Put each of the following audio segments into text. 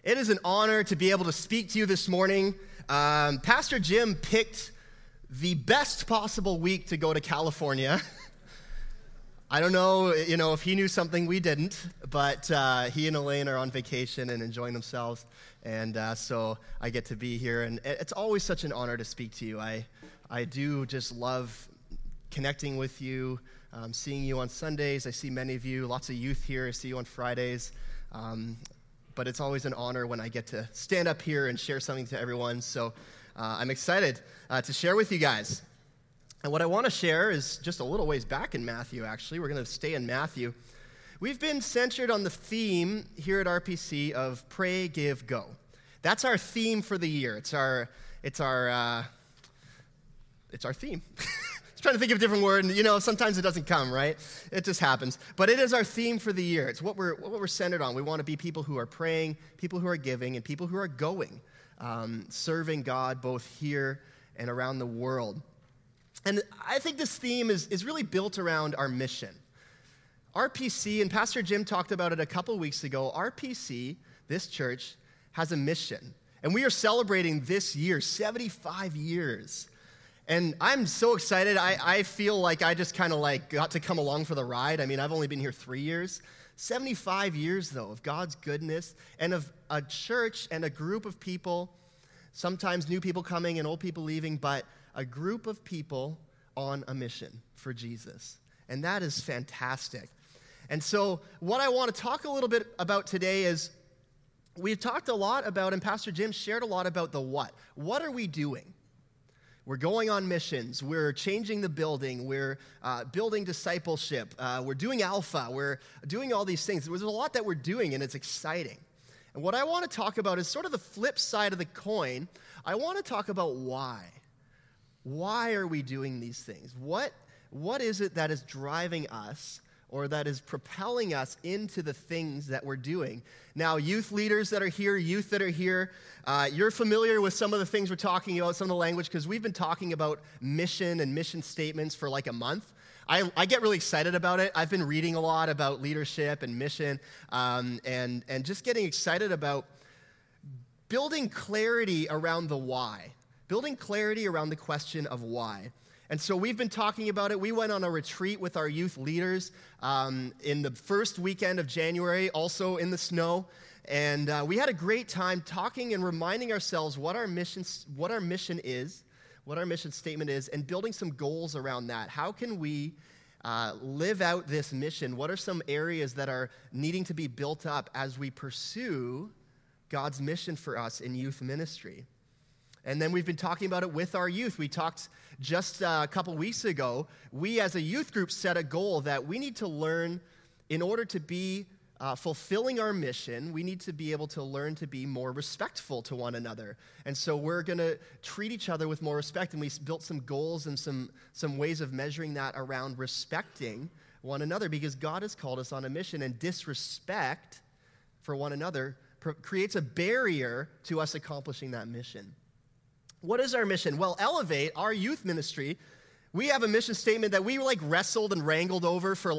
It is an honor to be able to speak to you this morning. Pastor Jim picked the best possible week to go to California. I don't know, if he knew something we didn't, but he and Elaine are on vacation and enjoying themselves, and so I get to be here, and it's always such an honor to speak to you. I do just love connecting with you, seeing you on Sundays. I see many of you, lots of youth here. I see you on Fridays. But it's always an honor when I get to stand up here and share something to everyone. So I'm excited to share with you guys. And what I want to share is just a little ways back in Matthew, actually. We're going to stay in Matthew. We've been centered on the theme here at RPC of pray, give, go. That's our theme for the year. It's our theme. I was trying to think of a different word, and sometimes it doesn't come, right? It just happens. But it is our theme for the year. It's what we're centered on. We want to be people who are praying, people who are giving, and people who are going, serving God both here and around the world. And I think this theme is really built around our mission. RPC, and Pastor Jim talked about it a couple weeks ago, RPC, this church, has a mission. And we are celebrating this year, 75 years. And I'm so excited. I feel like I just kind of got to come along for the ride. I mean, I've only been here 3 years. 75 years, though, of God's goodness and of a church and a group of people, sometimes new people coming and old people leaving, but a group of people on a mission for Jesus. And that is fantastic. And so what I want to talk a little bit about today is we've talked a lot about, and Pastor Jim shared a lot about the what. What are we doing? We're going on missions. We're changing the building. We're building discipleship. We're doing Alpha. We're doing all these things. There's a lot that we're doing, and it's exciting. And what I want to talk about is sort of the flip side of the coin. I want to talk about why. Why are we doing these things? What is it that is driving us or that is propelling us into the things that we're doing? Now, youth leaders that are here, youth that are here, you're familiar with some of the things we're talking about, some of the language, because we've been talking about mission and mission statements for like a month. I get really excited about it. I've been reading a lot about leadership and mission, and just getting excited about building clarity around the why, building clarity around the question of why. And so we've been talking about it. We went on a retreat with our youth leaders in the first weekend of January, also in the snow. And we had a great time talking and reminding ourselves what our mission is, what our mission statement is, and building some goals around that. How can we live out this mission? What are some areas that are needing to be built up as we pursue God's mission for us in youth ministry? And then we've been talking about it with our youth. We talked just a couple weeks ago. We as a youth group set a goal that we need to learn in order to be fulfilling our mission. We need to be able to learn to be more respectful to one another. And so we're going to treat each other with more respect. And we built some goals and some ways of measuring that around respecting one another, because God has called us on a mission, and disrespect for one another creates a barrier to us accomplishing that mission. What is our mission? Well, Elevate, our youth ministry, we have a mission statement that we wrestled and wrangled over for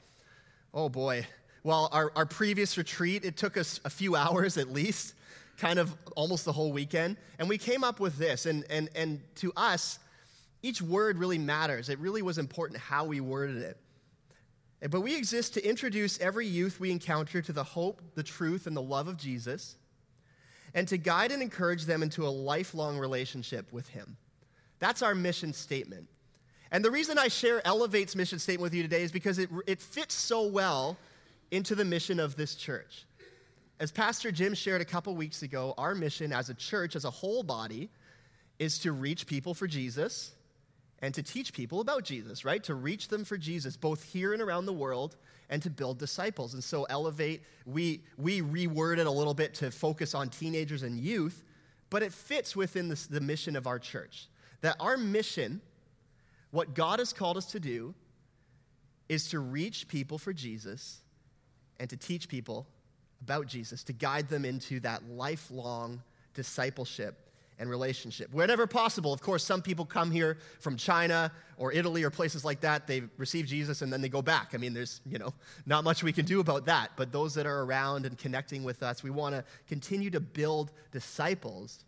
oh boy. Well, our previous retreat, it took us a few hours at least, kind of almost the whole weekend. And we came up with this. And to us, each word really matters. It really was important how we worded it. But we exist to introduce every youth we encounter to the hope, the truth, and the love of Jesus, and to guide and encourage them into a lifelong relationship with him. That's our mission statement. And the reason I share Elevate's mission statement with you today is because it fits so well into the mission of this church. As Pastor Jim shared a couple weeks ago, our mission as a church, as a whole body, is to reach people for Jesus and to teach people about Jesus, right? To reach them for Jesus, both here and around the world, and to build disciples. And so Elevate, we reword it a little bit to focus on teenagers and youth, but it fits within the mission of our church. That our mission, what God has called us to do, is to reach people for Jesus and to teach people about Jesus, to guide them into that lifelong discipleship and relationship. Whenever possible, of course, some people come here from China or Italy or places like that. They receive Jesus and then they go back. I mean, there's, not much we can do about that. But those that are around and connecting with us, we want to continue to build disciples.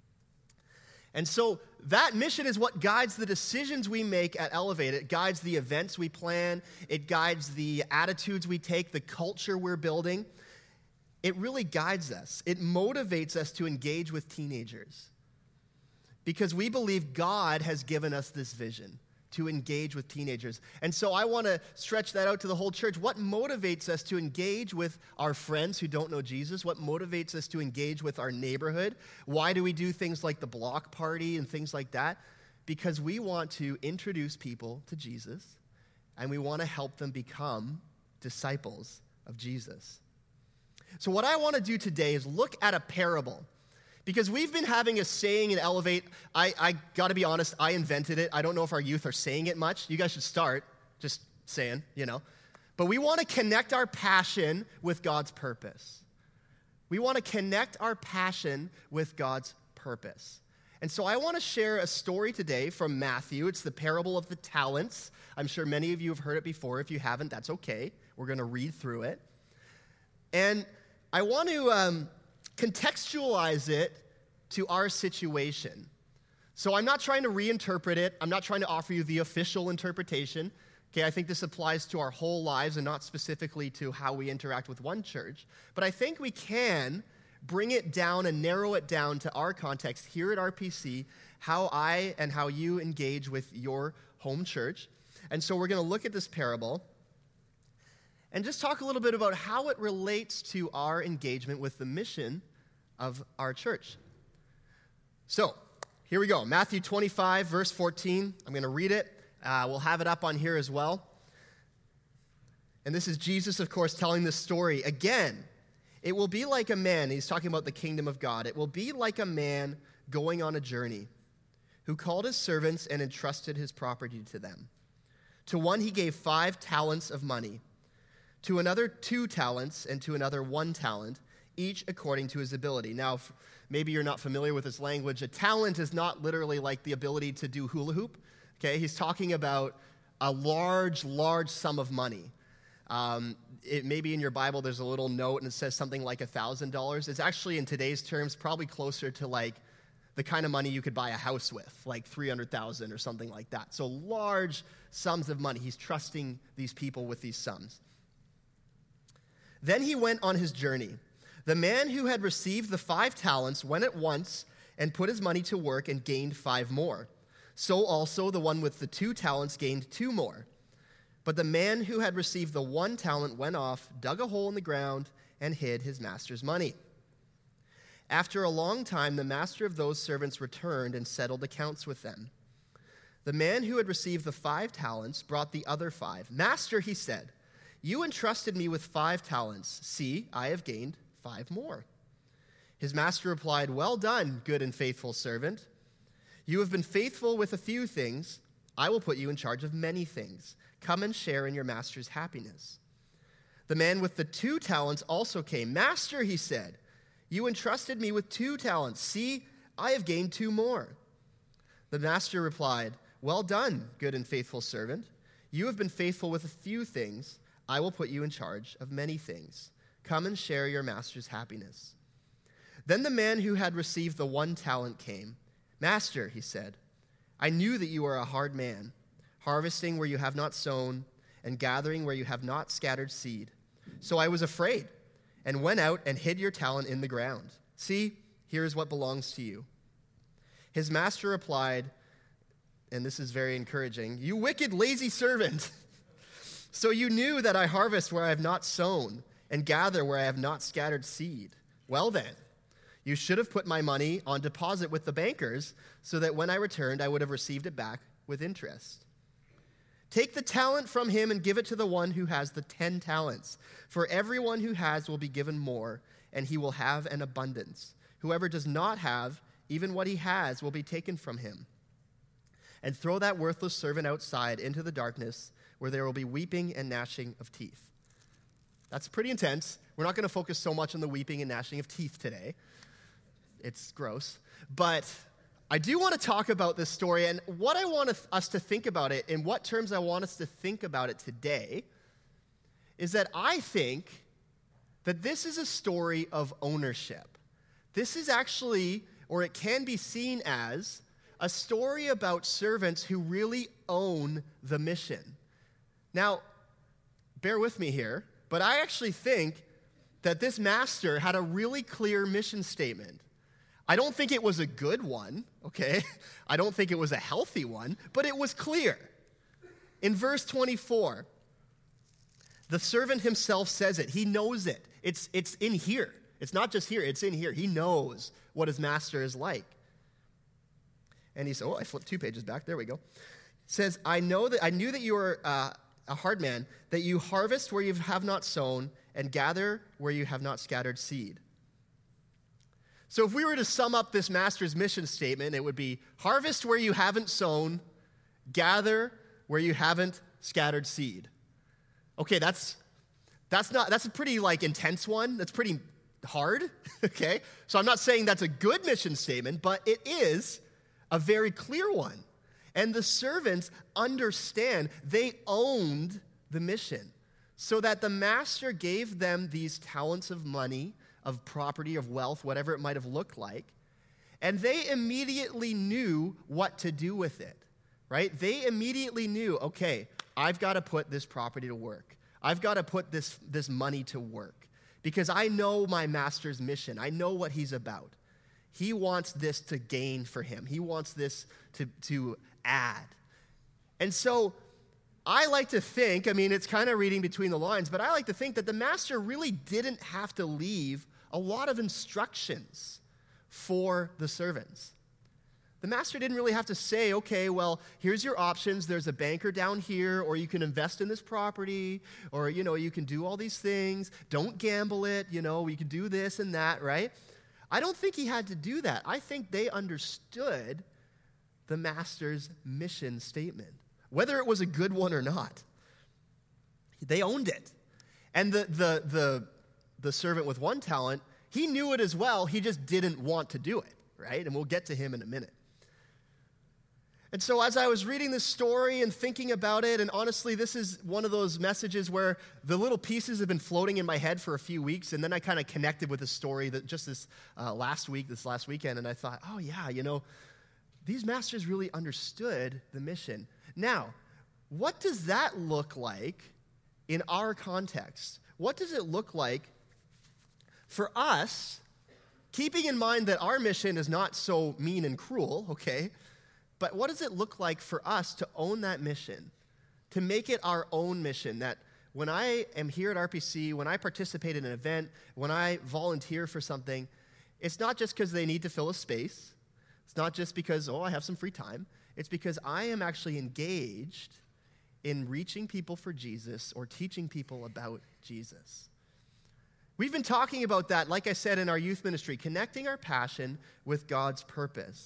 And so that mission is what guides the decisions we make at Elevate. It guides the events we plan. It guides the attitudes we take, the culture we're building. It really guides us. It motivates us to engage with teenagers because we believe God has given us this vision to engage with teenagers. And so I want to stretch that out to the whole church. What motivates us to engage with our friends who don't know Jesus? What motivates us to engage with our neighborhood? Why do we do things like the block party and things like that? Because we want to introduce people to Jesus, and we want to help them become disciples of Jesus. So what I want to do today is look at a parable. Because we've been having a saying in Elevate. I got to be honest, I invented it. I don't know if our youth are saying it much. You guys should start just saying, But we want to connect our passion with God's purpose. We want to connect our passion with God's purpose. And so I want to share a story today from Matthew. It's the parable of the talents. I'm sure many of you have heard it before. If you haven't, that's okay. We're going to read through it. And I want to contextualize it to our situation. So I'm not trying to reinterpret it. I'm not trying to offer you the official interpretation. Okay, I think this applies to our whole lives and not specifically to how we interact with one church. But I think we can bring it down and narrow it down to our context here at RPC, how I and how you engage with your home church. And so we're going to look at this parable and just talk a little bit about how it relates to our engagement with the mission of our church. So, here we go. Matthew 25, verse 14. I'm going to read it. We'll have it up on here as well. And this is Jesus, of course, telling this story. Again, it will be like a man, he's talking about the kingdom of God. It will be like a man going on a journey who called his servants and entrusted his property to them. To one he gave 5 talents of money, to another 2 talents, and to another 1 talent, each according to his ability. Now, maybe you're not familiar with this language. A talent is not literally like the ability to do hula hoop. Okay, he's talking about a large, large sum of money. Maybe in your Bible there's a little note and it says something like $1,000. It's actually, in today's terms, probably closer to like the kind of money you could buy a house with, like $300,000 or something like that. So large sums of money. He's trusting these people with these sums. Then he went on his journey. The man who had received the 5 talents went at once and put his money to work and gained 5 more. So also the one with the 2 talents gained 2 more. But the man who had received the 1 talent went off, dug a hole in the ground, and hid his master's money. After a long time, the master of those servants returned and settled accounts with them. The man who had received the 5 talents brought the other 5. Master, he said, you entrusted me with 5 talents. See, I have gained 5 more. His master replied, well done, good and faithful servant. You have been faithful with a few things. I will put you in charge of many things. Come and share in your master's happiness. The man with the 2 talents also came. Master, he said, you entrusted me with 2 talents. See, I have gained 2 more. The master replied, well done, good and faithful servant. You have been faithful with a few things. I will put you in charge of many things. Come and share your master's happiness. Then the man who had received the 1 talent came. Master, he said, I knew that you are a hard man, harvesting where you have not sown and gathering where you have not scattered seed. So I was afraid and went out and hid your talent in the ground. See, here is what belongs to you. His master replied, and this is very encouraging, you wicked, lazy servant. So you knew that I harvest where I have not sown and gather where I have not scattered seed. Well then, you should have put my money on deposit with the bankers so that when I returned, I would have received it back with interest. Take the talent from him and give it to the one who has the 10 talents. For everyone who has will be given more, and he will have an abundance. Whoever does not have, even what he has will be taken from him. And throw that worthless servant outside into the darkness, where there will be weeping and gnashing of teeth. That's pretty intense. We're not going to focus so much on the weeping and gnashing of teeth today. it's gross. But I do want to talk about this story, and what I want us to think about it, in what terms I want us to think about it today, is that I think that this is a story of ownership. This is actually, or it can be seen as, a story about servants who really own the mission. Now, bear with me here, but I actually think that this master had a really clear mission statement. I don't think it was a good one, okay? I don't think it was a healthy one, but it was clear. In verse 24, the servant himself says it. He knows it. It's in here. It's not just here, it's in here. He knows what his master is like. And he said, I flipped 2 pages back. There we go. It says, I knew that you are a hard man, that you harvest where you have not sown and gather where you have not scattered seed. So if we were to sum up this master's mission statement, it would be harvest where you haven't sown, gather where you haven't scattered seed. Okay, that's a pretty intense one. That's pretty hard, okay? So I'm not saying that's a good mission statement, but it is a very clear one. And the servants understand they owned the mission, so that the master gave them these talents of money, of property, of wealth, whatever it might have looked like, and they immediately knew what to do with it, right? They immediately knew, okay, I've got to put this property to work. I've got to put this money to work because I know my master's mission. I know what he's about. He wants this to gain for him. He wants this to add. And so I like to think, it's kind of reading between the lines, but I like to think that the master really didn't have to leave a lot of instructions for the servants. The master didn't really have to say, okay, well, here's your options. There's a banker down here, or you can invest in this property, or, you can do all these things. Don't gamble it, you can do this and that, right? I don't think he had to do that. I think they understood the master's mission statement, whether it was a good one or not. They owned it. And the servant with 1 talent, he knew it as well. He just didn't want to do it, right? And we'll get to him in a minute. And so as I was reading this story and thinking about it, and honestly, this is one of those messages where the little pieces have been floating in my head for a few weeks, and then I kind of connected with a story that just this last weekend, and I thought, oh yeah, these masters really understood the mission. Now, what does that look like in our context? What does it look like for us, keeping in mind that our mission is not so mean and cruel, okay? But what does it look like for us to own that mission, to make it our own mission, that when I am here at RPC, when I participate in an event, when I volunteer for something, it's not just because they need to fill a space. It's not just because, I have some free time. It's because I am actually engaged in reaching people for Jesus or teaching people about Jesus. We've been talking about that, like I said, in our youth ministry, connecting our passion with God's purpose.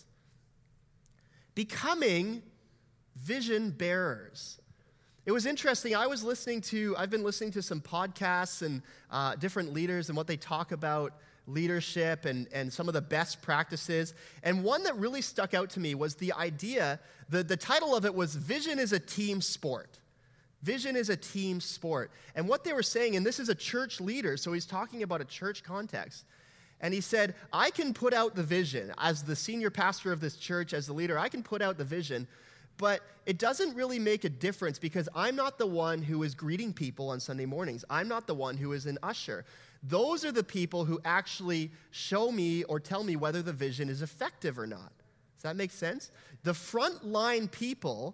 Becoming vision bearers. It was interesting. I've been listening to some podcasts and different leaders and what they talk about leadership and some of the best practices. And one that really stuck out to me was the idea, the title of it was Vision is a Team Sport. Vision is a team sport. And what they were saying, and this is a church leader, so he's talking about a church context. And he said, I can put out the vision. As the senior pastor of this church, as the leader, I can put out the vision, but it doesn't really make a difference because I'm not the one who is greeting people on Sunday mornings. I'm not the one who is an usher. Those are the people who actually show me or tell me whether the vision is effective or not. Does that make sense? The frontline people,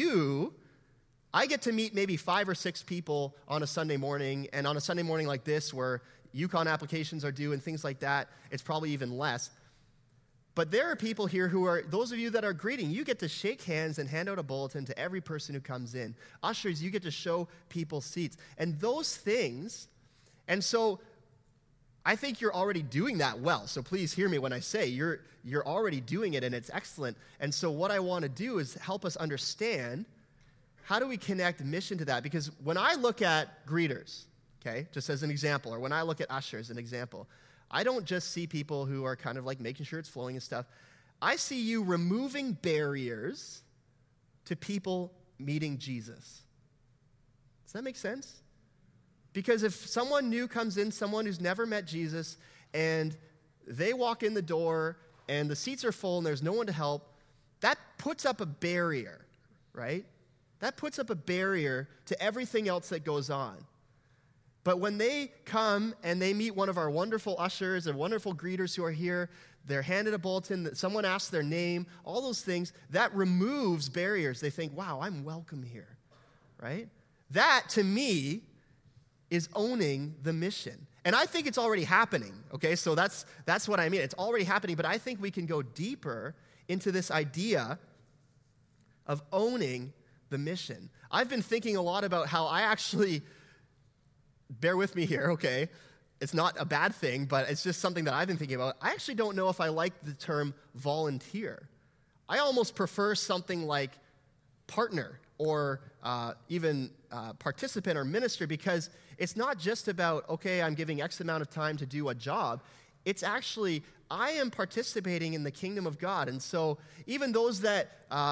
I get to meet maybe 5 or 6 people on a Sunday morning, and on a Sunday morning like this where Yukon applications are due and things like that, it's probably even less. But there are people here who are, those of you that are greeting, you get to shake hands and hand out a bulletin to every person who comes in. Ushers, you get to show people seats. And those things, and so I think you're already doing that well. So please hear me when I say you're already doing it and it's excellent. And so what I want to do is help us understand how do we connect mission to that? Because when I look at greeters, okay, just as an example, or when I look at ushers as an example, I don't just see people who are kind of like making sure it's flowing and stuff. I see you removing barriers to people meeting Jesus. Does that make sense? Because if someone new comes in, someone who's never met Jesus, and they walk in the door and the seats are full and there's no one to help, that puts up a barrier, right? That puts up a barrier to everything else that goes on. But when they come and they meet one of our wonderful ushers and wonderful greeters who are here, they're handed a bulletin, that someone asks their name, all those things, that removes barriers. They think, wow, I'm welcome here, right? That, to me, is owning the mission. And I think it's already happening, okay? So that's what I mean. It's already happening, but I think we can go deeper into this idea of owning the mission. I've been thinking a lot about how I actually, bear with me here, okay? It's not a bad thing, but it's just something that I've been thinking about. I actually don't know if I like the term volunteer. I almost prefer something like partner or even participant or minister, because it's not just about, okay, I'm giving X amount of time to do a job. It's actually, I am participating in the kingdom of God. And so even those that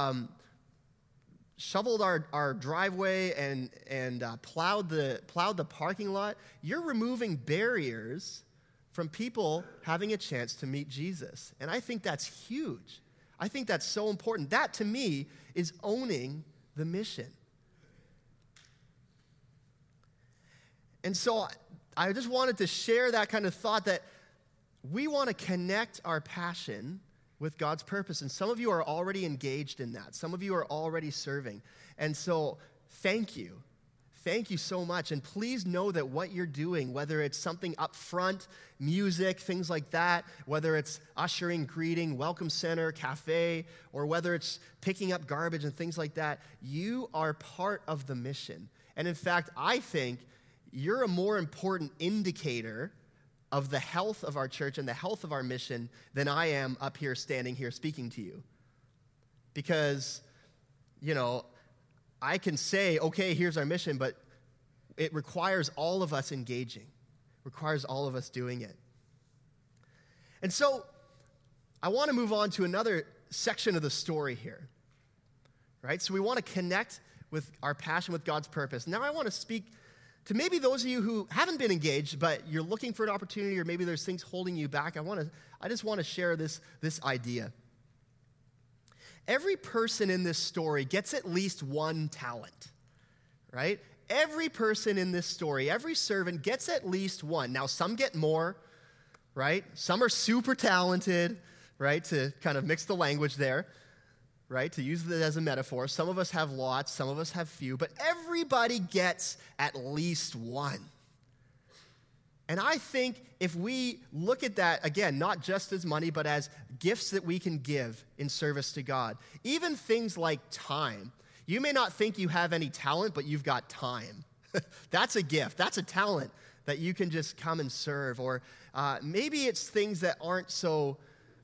shoveled our driveway and plowed the parking lot, you're removing barriers from people having a chance to meet Jesus. And I think that's huge. I think that's so important. That, to me, is owning the mission. And so I just wanted to share that kind of thought, that we want to connect our passion with God's purpose. And some of you are already engaged in that. Some of you are already serving. And so thank you. Thank you so much. And please know that what you're doing, whether it's something up front, music, things like that, whether it's ushering, greeting, welcome center, cafe, or whether it's picking up garbage and things like that, you are part of the mission. And in fact, I think you're a more important indicator of the health of our church and the health of our mission than I am up here standing here speaking to you. Because, I can say, okay, here's our mission, but it requires all of us engaging. It requires all of us doing it. And so I want to move on to another section of the story here, right? So we want to connect with our passion with God's purpose. Now I want to speak to maybe those of you who haven't been engaged, but you're looking for an opportunity, or maybe there's things holding you back. I just want to share this idea. Every person in this story gets at least one talent, right? Every person in this story, every servant gets at least one. Now, some get more, right? Some are super talented, right? To kind of mix the language there, right? To use it as a metaphor. Some of us have lots, some of us have few, but everybody gets at least one. And I think if we look at that, again, not just as money, but as gifts that we can give in service to God, even things like time. You may not think you have any talent, but you've got time. That's a gift. That's a talent that you can just come and serve. Or maybe it's things that aren't so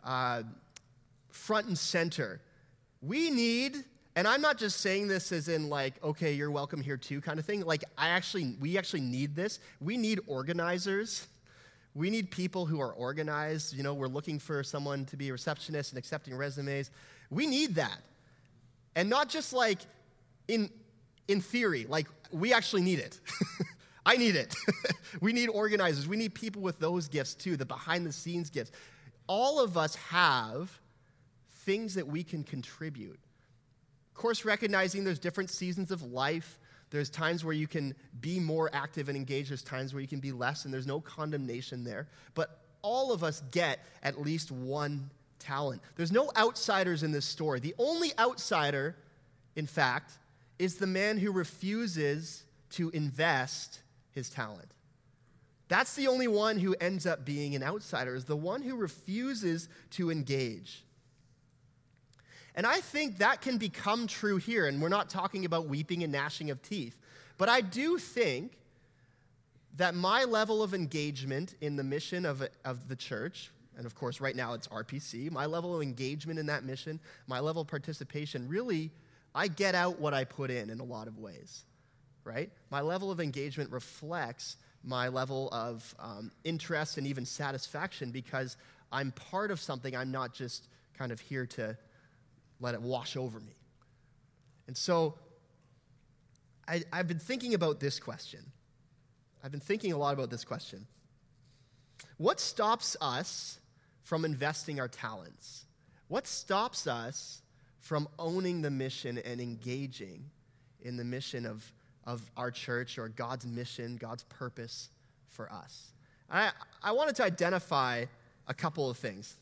front and center. We need, and I'm not just saying this as in like, okay, you're welcome here too kind of thing. Like we actually need this. We need organizers. We need people who are organized. We're looking for someone to be a receptionist and accepting resumes. We need that. And not just like in theory, like we actually need it. I need it. We need organizers. We need people with those gifts too, the behind the scenes gifts. All of us have things that we can contribute. Of course, recognizing there's different seasons of life. There's times where you can be more active and engaged. There's times where you can be less, and there's no condemnation there. But all of us get at least one talent. There's no outsiders in this story. The only outsider, in fact, is the man who refuses to invest his talent. That's the only one who ends up being an outsider, is the one who refuses to engage. And I think that can become true here, and we're not talking about weeping and gnashing of teeth. But I do think that my level of engagement in the mission of the church, and of course right now it's RPC, my level of engagement in that mission, my level of participation, really, I get out what I put in a lot of ways, right? My level of engagement reflects my level of interest and even satisfaction because I'm part of something. I'm not just kind of here to let it wash over me. And so I've been thinking about this question. I've been thinking a lot about this question. What stops us from investing our talents? What stops us from owning the mission and engaging in the mission of our church or God's mission, God's purpose for us? I wanted to identify a couple of things.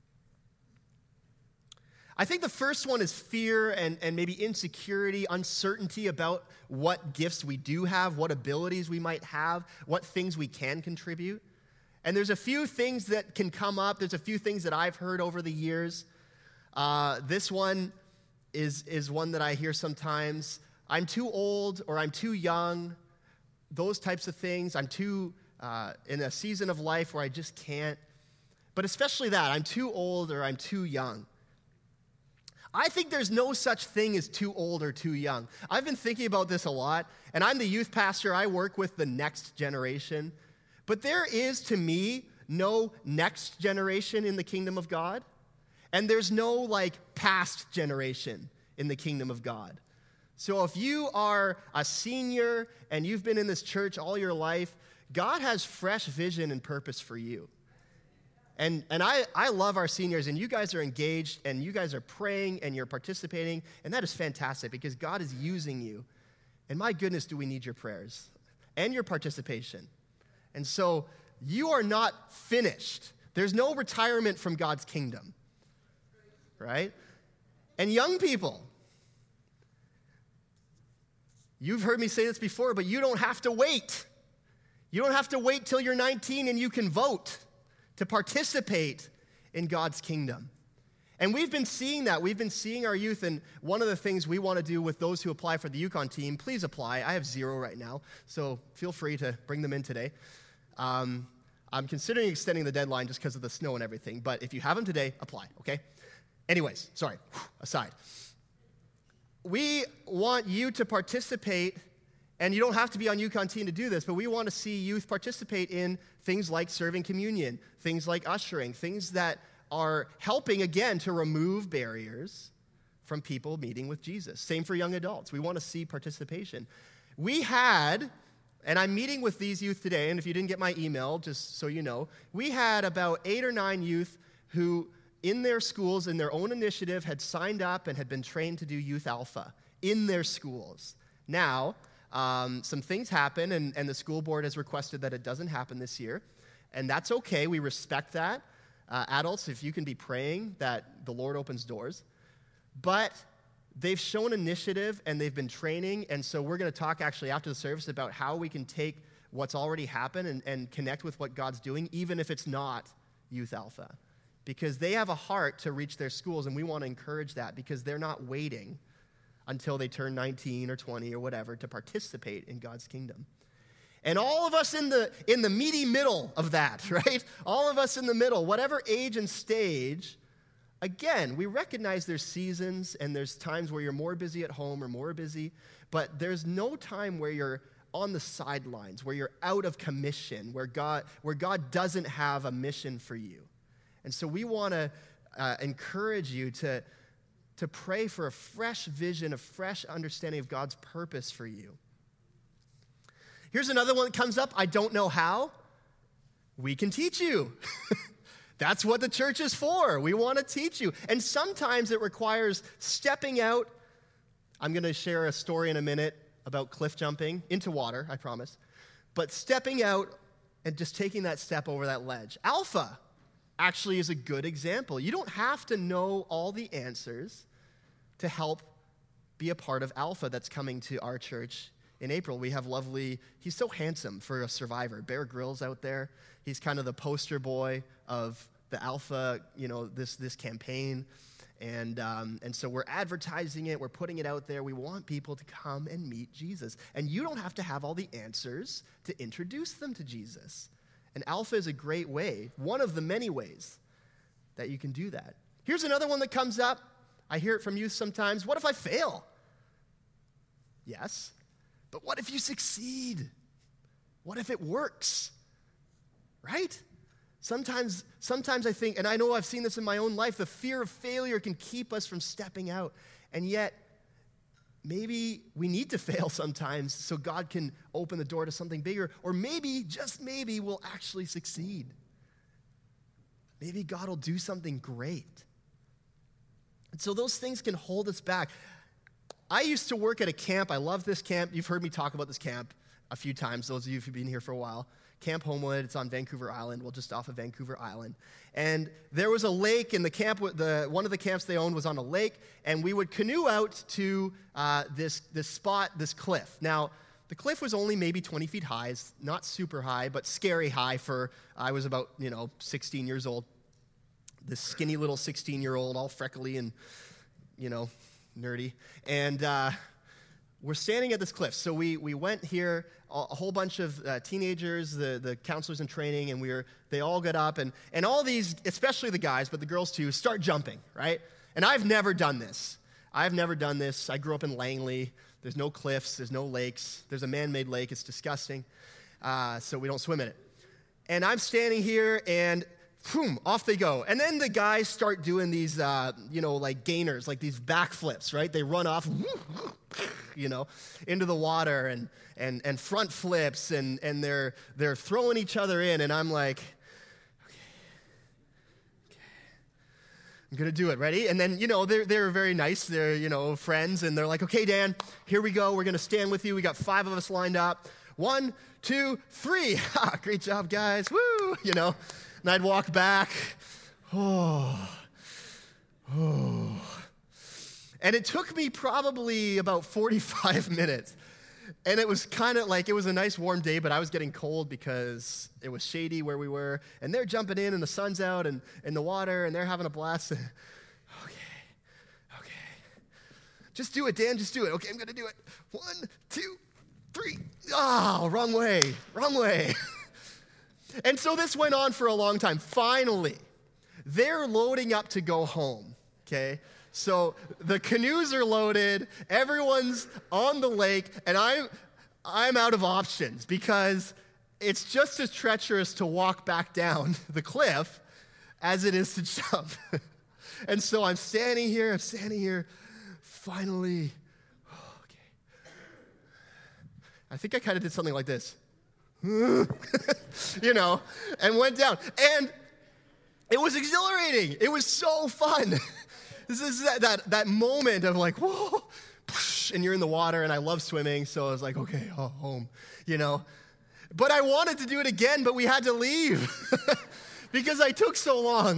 I think the first one is fear and maybe insecurity, uncertainty about what gifts we do have, what abilities we might have, what things we can contribute. And there's a few things that can come up. There's a few things that I've heard over the years. This one is one that I hear sometimes. I'm too old or I'm too young, those types of things. I'm too in a season of life where I just can't. But especially that, I'm too old or I'm too young. I think there's no such thing as too old or too young. I've been thinking about this a lot, and I'm the youth pastor. I work with the next generation. But there is, to me, no next generation in the kingdom of God, and there's no, past generation in the kingdom of God. So if you are a senior and you've been in this church all your life, God has fresh vision and purpose for you. And I love our seniors, and you guys are engaged, and you guys are praying, and you're participating, and that is fantastic because God is using you. And my goodness, do we need your prayers and your participation. And so you are not finished. There's no retirement from God's kingdom, right? And young people, you've heard me say this before, but you don't have to wait. You don't have to wait till you're 19 and you can vote to participate in God's kingdom. And we've been seeing that. We've been seeing our youth, and one of the things we want to do with those who apply for the Yukon team, please apply. I have 0 right now, so feel free to bring them in today. I'm considering extending the deadline just because of the snow and everything, but if you have them today, apply, okay? Anyways, sorry, aside. We want you to participate, and you don't have to be on Yukon team to do this, but we want to see youth participate in things like serving communion, things like ushering, things that are helping, again, to remove barriers from people meeting with Jesus. Same for young adults. We want to see participation. We had, and I'm meeting with these youth today, and if you didn't get my email, just so you know, we had about 8 or 9 youth who, in their schools, in their own initiative, had signed up and had been trained to do Youth Alpha in their schools. Now, some things happen, and the school board has requested that it doesn't happen this year, and that's okay. We respect that. Adults, if you can be praying that the Lord opens doors. But they've shown initiative, and they've been training, and so we're going to talk actually after the service about how we can take what's already happened and connect with what God's doing, even if it's not Youth Alpha, because they have a heart to reach their schools, and we want to encourage that because they're not waiting until they turn 19 or 20 or whatever to participate in God's kingdom. And all of us in the meaty middle of that, right? All of us in the middle, whatever age and stage, again, we recognize there's seasons and there's times where you're more busy at home or more busy, but there's no time where you're on the sidelines, where you're out of commission, where God doesn't have a mission for you. And so we want to encourage you to pray for a fresh vision, a fresh understanding of God's purpose for you. Here's another one that comes up. I don't know how. We can teach you. That's what the church is for. We want to teach you. And sometimes it requires stepping out. I'm going to share a story in a minute about cliff jumping into water, I promise. But stepping out and just taking that step over that ledge. Alpha actually is a good example. You don't have to know all the answers to help be a part of Alpha that's coming to our church in April. We have he's so handsome for a survivor. Bear Grylls out there. He's kind of the poster boy of the Alpha, this campaign. And so we're advertising it. We're putting it out there. We want people to come and meet Jesus. And you don't have to have all the answers to introduce them to Jesus. And Alpha is a great way, one of the many ways that you can do that. Here's another one that comes up. I hear it from youth sometimes. What if I fail? Yes. But what if you succeed? What if it works? Right? Sometimes I think, and I know I've seen this in my own life, the fear of failure can keep us from stepping out. And yet, maybe we need to fail sometimes so God can open the door to something bigger. Or maybe, just maybe, we'll actually succeed. Maybe God will do something great. And so those things can hold us back. I used to work at a camp. I love this camp. You've heard me talk about this camp a few times, those of you who've been here for a while. Camp Homewood, it's on Vancouver Island, well, just off of Vancouver Island. And there was a lake in the camp, one of the camps they owned was on a lake, and we would canoe out to this spot, this cliff. Now, the cliff was only maybe 20 feet high. It's not super high, but scary high for, I was about, 16 years old. This skinny little 16-year-old, all freckly and, nerdy. And we're standing at this cliff. So we went here, a whole bunch of teenagers, the counselors in training, and they all got up, and all these, especially the guys, but the girls too, start jumping, right? And I've never done this. I grew up in Langley. There's no cliffs. There's no lakes. There's a man-made lake. It's disgusting. So we don't swim in it. And I'm standing here, and boom, off they go. And then the guys start doing these, like gainers, like these backflips, right? They run off, into the water and front flips, and they're throwing each other in. And I'm like, okay, I'm going to do it. Ready? And then, they're very nice. They're, friends. And they're like, okay, Dan, here we go. We're going to stand with you. We got 5 of us lined up. 1, 2, 3. Great job, guys. Woo, And I'd walk back. And it took me probably about 45 minutes. And it was kind of like, it was a nice warm day, but I was getting cold because it was shady where we were. And they're jumping in, and the sun's out, and in the water, and they're having a blast. Okay. Just do it, Dan, just do it. Okay, I'm going to do it. 1, 2, 3. Oh, wrong way. And so this went on for a long time. Finally, they're loading up to go home, okay? So the canoes are loaded, everyone's on the lake, and I'm out of options because it's just as treacherous to walk back down the cliff as it is to jump. And so I'm standing here, finally, okay. I think I kind of did something like this. And went down. And it was exhilarating. It was so fun. This is that moment of like, whoa, and you're in the water, and I love swimming, so I was like, okay, home, But I wanted to do it again, but we had to leave because I took so long.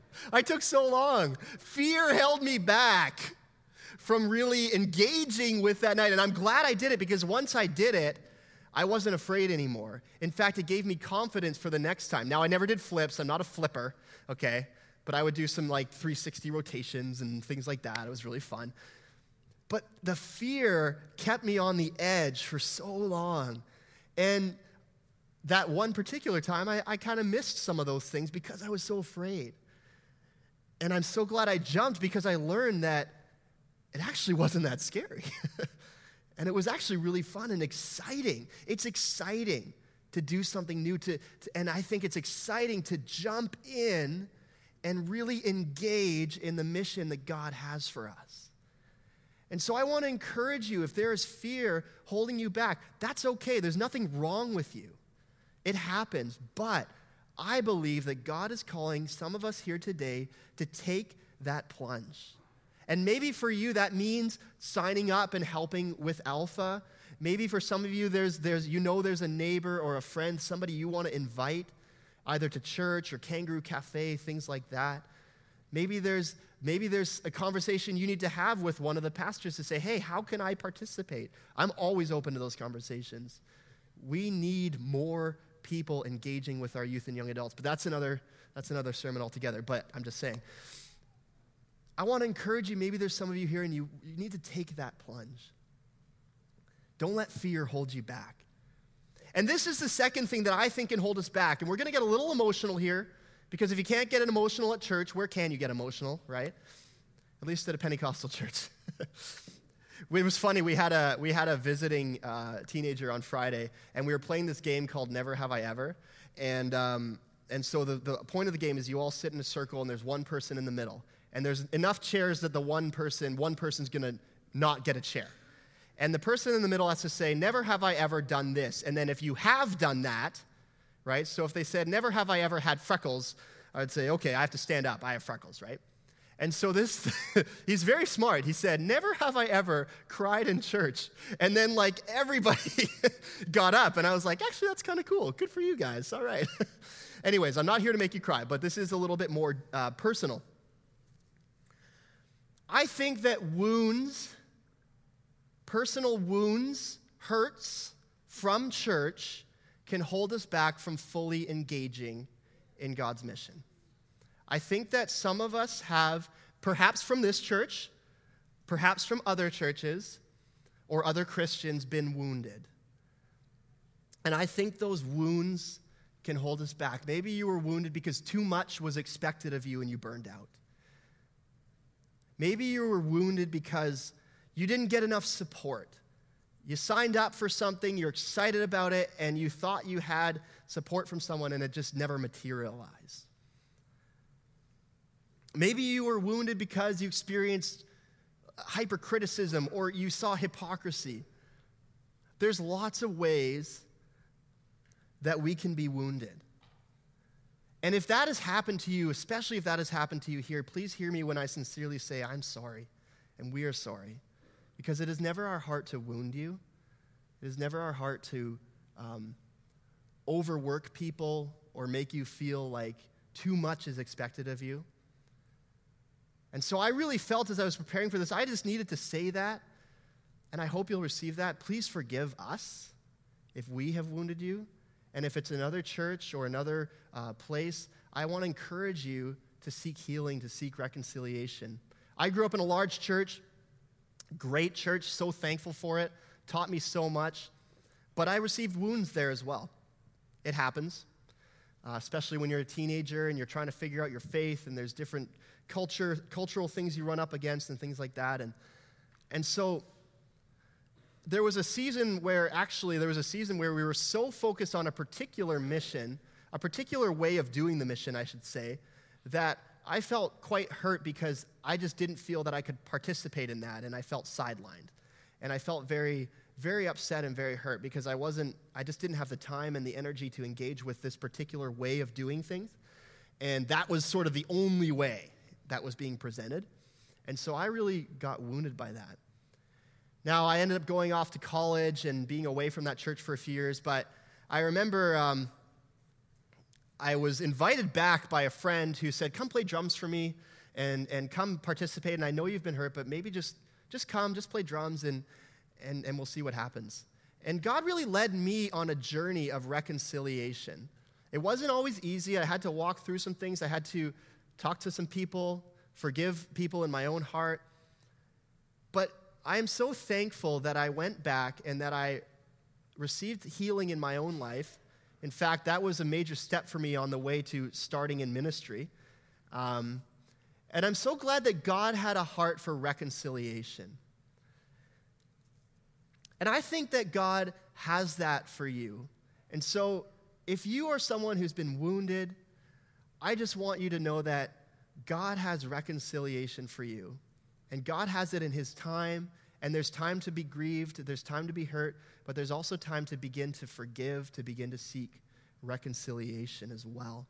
Fear held me back from really engaging with that night, and I'm glad I did it because once I did it, I wasn't afraid anymore. In fact, it gave me confidence for the next time. Now, I never did flips. I'm not a flipper, okay? But I would do some 360 rotations and things like that. It was really fun. But the fear kept me on the edge for so long. And that one particular time, I kind of missed some of those things because I was so afraid. And I'm so glad I jumped because I learned that it actually wasn't that scary. And it was actually really fun and exciting. It's exciting to do something new, and I think it's exciting to jump in and really engage in the mission that God has for us. And so I want to encourage you, if there is fear holding you back, that's okay. There's nothing wrong with you. It happens, but I believe that God is calling some of us here today to take that plunge. And maybe for you, that means signing up and helping with Alpha. Maybe for some of you, there's a neighbor or a friend, somebody you want to invite, either to church or Kangaroo Cafe, things like that. Maybe there's a conversation you need to have with one of the pastors to say, hey, how can I participate? I'm always open to those conversations. We need more people engaging with our youth and young adults, but that's another sermon altogether, but I'm just saying. I want to encourage you, maybe there's some of you here and you need to take that plunge. Don't let fear hold you back. And this is the second thing that I think can hold us back. And we're going to get a little emotional here, because if you can't get emotional at church, where can you get emotional, right? At least at a Pentecostal church. It was funny. We had a visiting teenager on Friday, and we were playing this game called Never Have I Ever. And so the point of the game is you all sit in a circle, and there's one person in the middle. And there's enough chairs that one person's going to not get a chair. And the person in the middle has to say, never have I ever done this. And then if you have done that, right? So if they said, never have I ever had freckles, I would say, okay, I have to stand up. I have freckles, right? And so he's very smart. He said, never have I ever cried in church. And then everybody got up. And I was like, actually, that's kind of cool. Good for you guys. All right. Anyways, I'm not here to make you cry, but this is a little bit more personal. I think that personal wounds, hurts from church can hold us back from fully engaging in God's mission. I think that some of us have, perhaps from this church, perhaps from other churches or other Christians, been wounded. And I think those wounds can hold us back. Maybe you were wounded because too much was expected of you and you burned out. Maybe you were wounded because you didn't get enough support. You signed up for something, you're excited about it, and you thought you had support from someone and it just never materialized. Maybe you were wounded because you experienced hypercriticism or you saw hypocrisy. There's lots of ways that we can be wounded. And if that has happened to you, especially if that has happened to you here, please hear me when I sincerely say, I'm sorry, and we are sorry. Because it is never our heart to wound you. It is never our heart to overwork people or make you feel like too much is expected of you. And so I really felt as I was preparing for this, I just needed to say that, and I hope you'll receive that. Please forgive us if we have wounded you. And if it's another church or another place, I want to encourage you to seek healing, to seek reconciliation. I grew up in a large church, great church, so thankful for it, taught me so much, but I received wounds there as well. It happens, especially when you're a teenager and you're trying to figure out your faith, and there's different cultural things you run up against and things like that. And so there was a season where we were so focused on a particular mission, a particular way of doing the mission, I should say, that I felt quite hurt because I just didn't feel that I could participate in that, and I felt sidelined. And I felt very, very upset and very hurt because I just didn't have the time and the energy to engage with this particular way of doing things. And that was sort of the only way that was being presented. And so I really got wounded by that. Now, I ended up going off to college and being away from that church for a few years, but I remember I was invited back by a friend who said, come play drums for me and come participate, and I know you've been hurt, but maybe just come, just play drums, and we'll see what happens. And God really led me on a journey of reconciliation. It wasn't always easy. I had to walk through some things. I had to talk to some people, forgive people in my own heart. But I am so thankful that I went back and that I received healing in my own life. In fact, that was a major step for me on the way to starting in ministry. And I'm so glad that God had a heart for reconciliation. And I think that God has that for you. And so if you are someone who's been wounded, I just want you to know that God has reconciliation for you. And God has it in his time, and there's time to be grieved, there's time to be hurt, but there's also time to begin to forgive, to begin to seek reconciliation as well.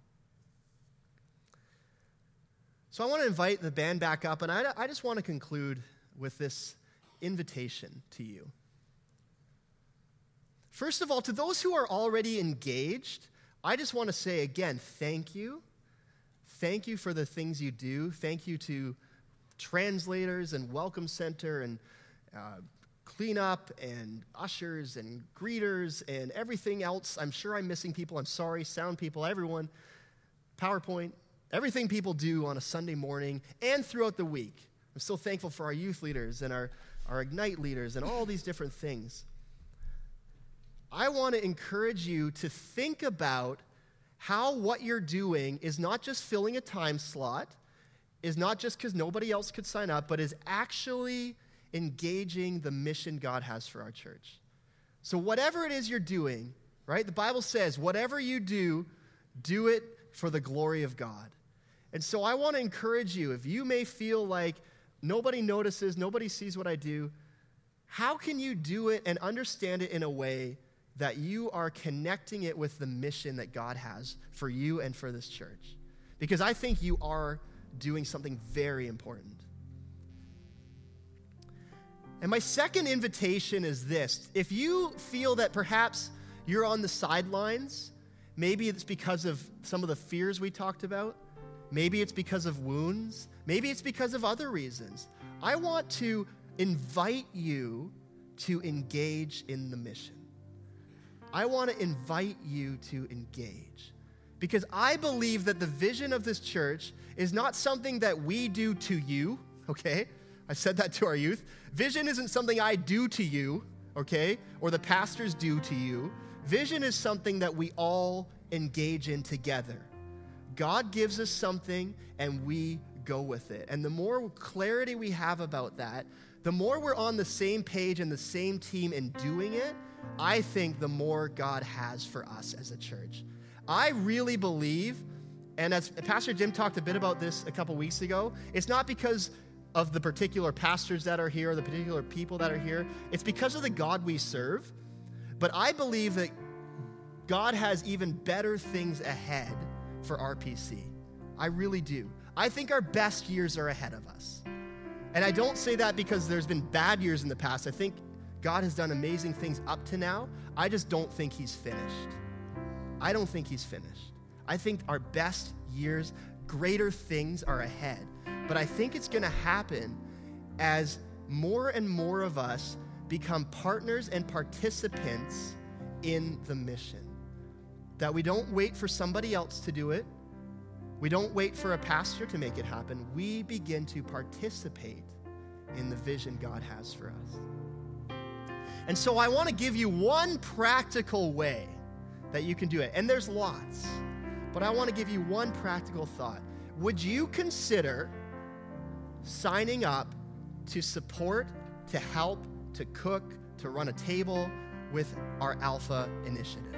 So I want to invite the band back up, and I just want to conclude with this invitation to you. First of all, to those who are already engaged, I just want to say again, thank you. Thank you for the things you do. Thank you to translators and Welcome Center and cleanup and ushers and greeters and everything else. I'm sure I'm missing people. I'm sorry. Sound people, everyone. PowerPoint, everything people do on a Sunday morning and throughout the week. I'm so thankful for our youth leaders and our Ignite leaders and all these different things. I want to encourage you to think about how what you're doing is not just filling a time slot, is not just because nobody else could sign up, but is actually engaging the mission God has for our church. So whatever it is you're doing, right? The Bible says, whatever you do, do it for the glory of God. And so I want to encourage you, if you may feel like nobody notices, nobody sees what I do, how can you do it and understand it in a way that you are connecting it with the mission that God has for you and for this church? Because I think you are doing something very important. And my second invitation is this. If you feel that perhaps you're on the sidelines, maybe it's because of some of the fears we talked about, maybe it's because of wounds, maybe it's because of other reasons, I want to invite you to engage in the mission. I want to invite you to engage. Because I believe that the vision of this church is not something that we do to you, okay? I said that to our youth. Vision isn't something I do to you, okay? Or the pastors do to you. Vision is something that we all engage in together. God gives us something and we go with it. And the more clarity we have about that, the more we're on the same page and the same team in doing it, I think the more God has for us as a church. I really believe, and as Pastor Jim talked a bit about this a couple weeks ago, it's not because of the particular pastors that are here, or the particular people that are here. It's because of the God we serve. But I believe that God has even better things ahead for RPC. I really do. I think our best years are ahead of us. And I don't say that because there's been bad years in the past. I think God has done amazing things up to now. I just don't think he's finished. I don't think he's finished. I think our best years, greater things are ahead. But I think it's going to happen as more and more of us become partners and participants in the mission. That we don't wait for somebody else to do it. We don't wait for a pastor to make it happen. We begin to participate in the vision God has for us. And so I want to give you one practical way that you can do it. And there's lots, but I want to give you one practical thought. Would you consider signing up to support, to help, to cook, to run a table with our Alpha initiative?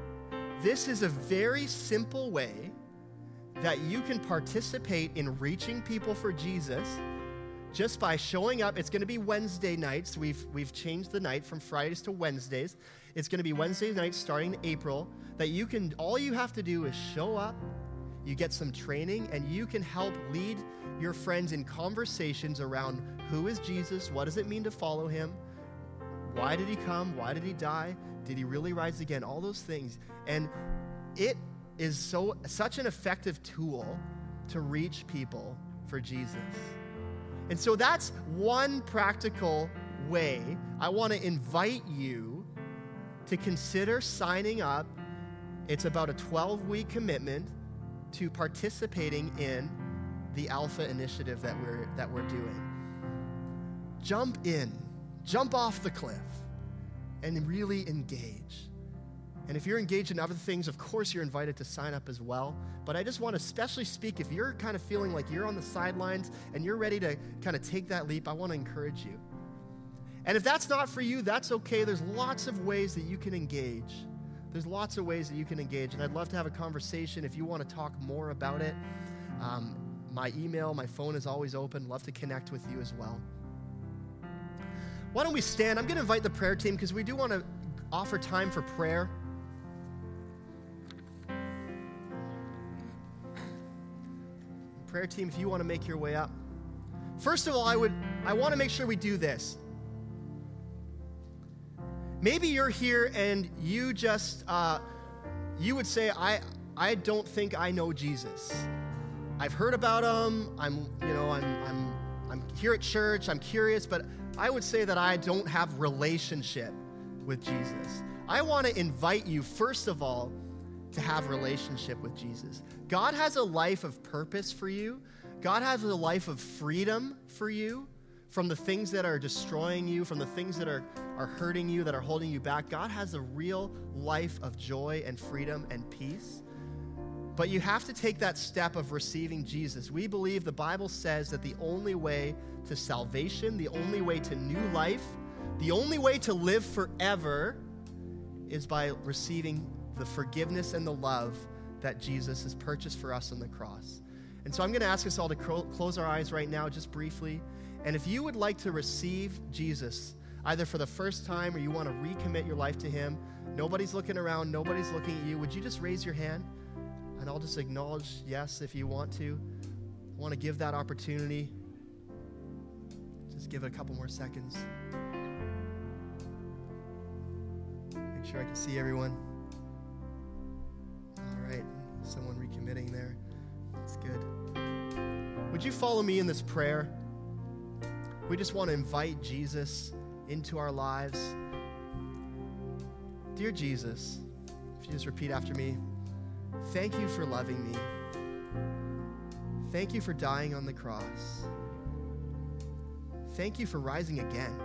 This is a very simple way that you can participate in reaching people for Jesus just by showing up. It's going to be Wednesday nights. We've changed the night from Fridays to Wednesdays. It's going to be Wednesday nights starting in April that all you have to do is show up, you get some training, and you can help lead your friends in conversations around who is Jesus, what does it mean to follow him, why did he come, why did he die, did he really rise again, all those things. And it is such an effective tool to reach people for Jesus. And so that's one practical way I want to invite you to consider signing up. It's about a 12-week commitment to participating in the Alpha initiative that we're doing. Jump in, jump off the cliff, and really engage. And if you're engaged in other things, of course you're invited to sign up as well. But I just want to especially speak, if you're kind of feeling like you're on the sidelines and you're ready to kind of take that leap, I want to encourage you. And if that's not for you, that's okay. There's lots of ways that you can engage. There's lots of ways that you can engage. And I'd love to have a conversation if you want to talk more about it. My email, my phone is always open. Love to connect with you as well. Why don't we stand? I'm going to invite the prayer team because we do want to offer time for prayer. Prayer team, if you want to make your way up. First of all, I want to make sure we do this. Maybe you're here and you just, you would say, I don't think I know Jesus. I've heard about him. I'm here at church. I'm curious, but I would say that I don't have relationship with Jesus. I want to invite you, first of all, to have relationship with Jesus. God has a life of purpose for you. God has a life of freedom for you from the things that are destroying you, from the things that are hurting you, that are holding you back. God has a real life of joy and freedom and peace. But you have to take that step of receiving Jesus. We believe the Bible says that the only way to salvation, the only way to new life, the only way to live forever is by receiving the forgiveness and the love that Jesus has purchased for us on the cross. And so I'm going to ask us all to close our eyes right now just briefly. And if you would like to receive Jesus, either for the first time or you want to recommit your life to him, nobody's looking around, nobody's looking at you, would you just raise your hand? And I'll just acknowledge yes if you want to. I want to give that opportunity. Just give it a couple more seconds. Make sure I can see everyone. All right, someone recommitting there. That's good. Would you follow me in this prayer? We just want to invite Jesus into our lives. Dear Jesus, if you just repeat after me, thank you for loving me. Thank you for dying on the cross. Thank you for rising again.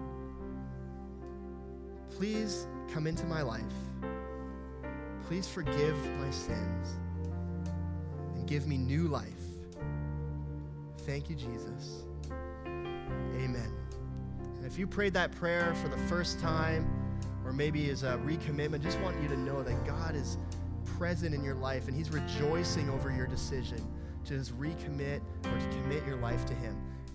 Please come into my life. Please forgive my sins and give me new life. Thank you, Jesus. Amen. And if you prayed that prayer for the first time, or maybe as a recommitment, just want you to know that God is present in your life and he's rejoicing over your decision to just recommit or to commit your life to him.